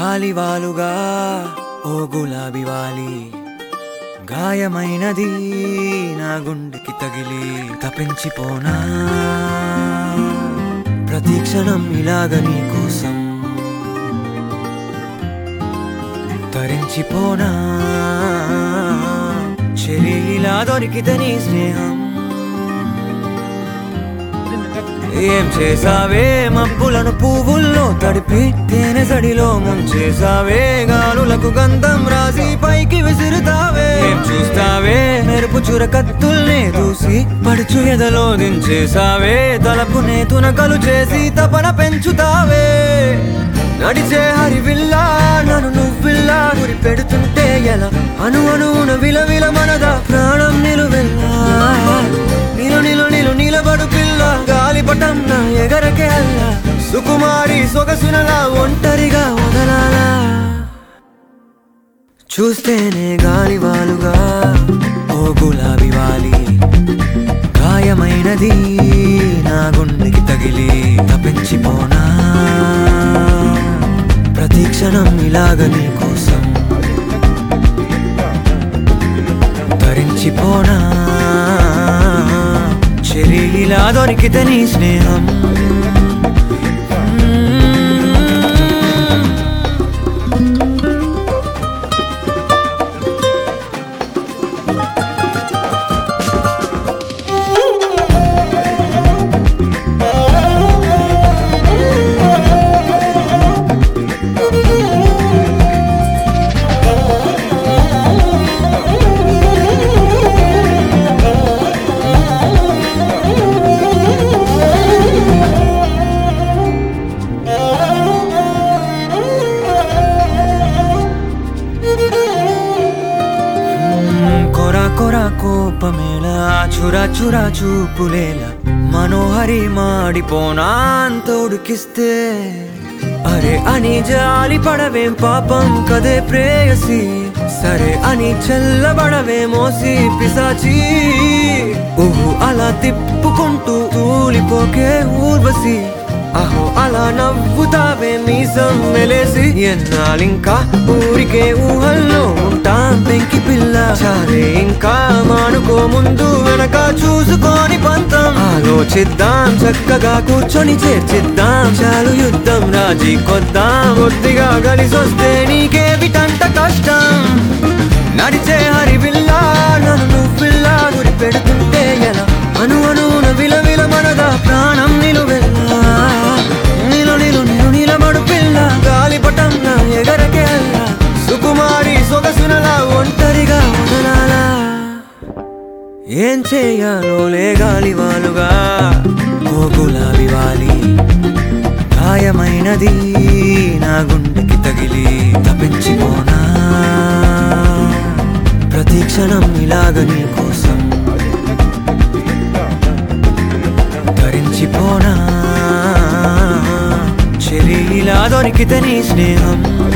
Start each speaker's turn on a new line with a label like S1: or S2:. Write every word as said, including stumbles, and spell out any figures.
S1: గాలివాలుగా ఓ గులాబీ వాలి గాయమైనది నా గుండెకి తగిలి తపించిపోనా ప్రతిక్షణం ఇలాగ నీ కోసం తరించిపోనా చెలి ఇలా దొరికితే నీ స్నేహం ఏం చేసావే మబ్బులను పువ్వుల్లో తడిపి తేనె సడిలో ముంచేసావే గాలులకు గంధం రాసి పైకి విసురుతావే ఏం చూస్తావే మెరుపు చురకత్తుల్నే దూసి పడుచు ఎదలో దించేసావే తలపునే తునకలు చేసి తపన పెంచుతావే నడిచే హరివిల్లా నన్ను నువ్విల్లా గురి పెడుతుంటే ఎలా అను అనున విలవిల మనదా ప్రాణం నిలువెల్లా నిలు నిలు నిలు నిలబడు పిల్ల గాలిపటం నా ఎగరకే అల్లా సుకుమారి సొగసునలా ఒంటరిగా వదలాలా చూస్తేనే గాలివాలుగా ఓ గులాబీ వాలి గాయమైనది నా గుండెకి తగిలి తపించిపోనా ప్రతిక్షణం ఇలాగ నీ కోసం తరించిపోనా చెలి ఇలా దొరికితే నీ స్నేహం కోపమేలా చురా చురా చూపులేలా మనోహరి మాడిపోనా తోడుకిస్తే అరే అని జాలి పడవేం పాపం కదే ప్రేయసి సరే అని చల్లబడవే మోసి పిశాచి ఊహు అలా తిప్పుకుంటూ తూలిపోకే ఊర్వశి అహో అలా నవ్వుతావే మీసం మెలేసి ఎన్నాళ్ళింకా ఊరికే ఊహల్లో ఉంటాం పెంకి పిల్ల చాలే ఇంకా మానుకో ముందు వెనక చూసుకొని పంతం ఆలోచిద్దాం చక్కగా కూర్చొని చేర్చిద్దాం చాలు యుద్ధం రాజీ కొద్దాం కొద్దిగా కలిసొస్తే నీకే విటంట కష్టం నడిచే హరివిల్లా నన్ను నువ్విల్లా గురి పెడుతుంటే ఎలా అను అనున విలవిల మనదా ప్రాణం నిలువెల్లా నిలు నిలు నిలు నిలబడు పిల్ల గాలిపటం నా ఎగరకే అల్లా సుకుమారి సొగసునలా ఒంటరిగా వదలాలా ఏం చేయాలో లే గాలివాలుగా ఓ గులాబీ వాలి గాయమైనది నా గుండెకి తగిలి తపించిపోనా ప్రతిక్షణం ఇలాగ నీ కోసం తరించిపోనా చెలి ఇలా దొరికితే నీ స్నేహం